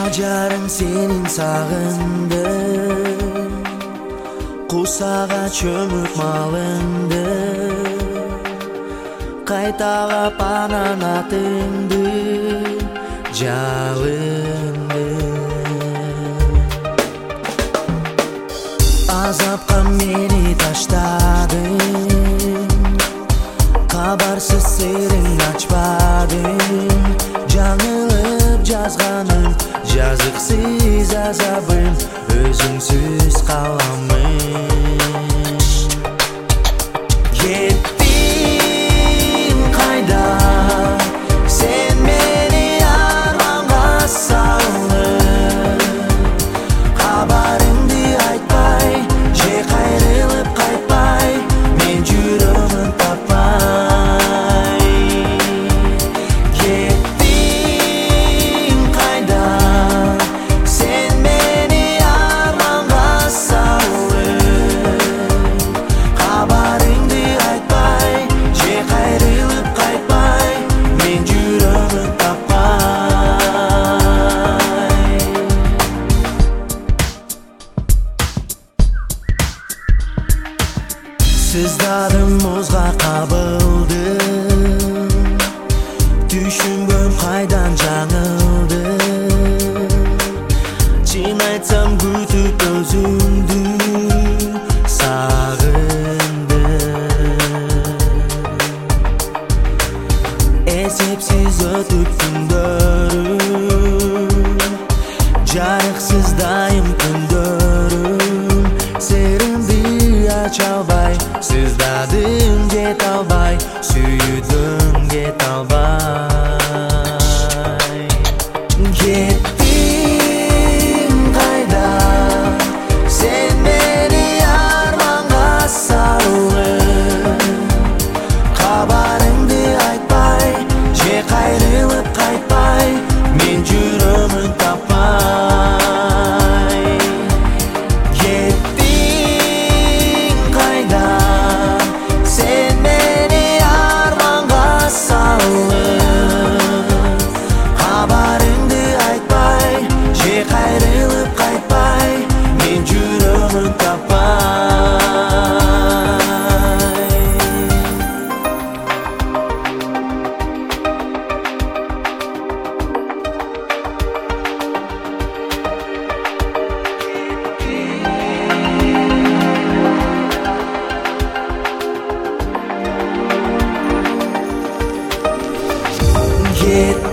Jarım senin sağında, Kusağa çömüp malındı, Kaytağa pananatındı, Jalındı. Azapka meni taştadın, Kabarsız serin açpadın, Жаңылып жазғаным, жазықсыз азабым, өзіңсіз қаламын. Кеттің қайда, сен мені арманға салып, хабарыңды айтпай, же қайрылып қайтпай, мен жүрмін таппай. Sızdadım muzға қабылдым, Түшінбөм қайдан жаңылды. Шын айтсам күтіп өзіңді сағындым. Есепсіз өтіп күндерім, жарықсыз дайым күндерім, серімді аша албай, сыздадым жете албай, сүйдім кете албай. Кеттің қайда, сен мені арманға салып, хабарыңды айтпай, же қайрылып қайтпай, мен жүрмін таппай. Кеттің қайда, сен мені арманға салып, хабарыңды айтпай, же қайрылып қайтпай, мен жүрмін таппай. Get